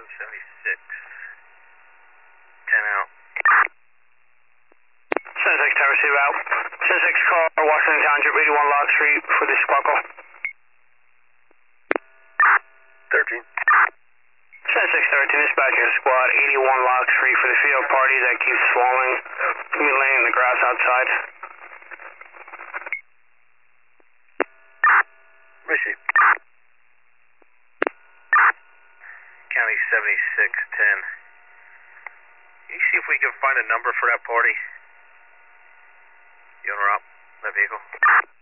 76. 10 out. 76 Tower 2 out. 76 car, Washington Township, 81 Lock Street for the sparkle. 13. 7613, dispatcher squad, 81 Lock Street for the field party that keeps swallowing. Can be laying in the grass outside. Rishi. County 7610. Can you see if we can find a number for that party? You owner up that vehicle?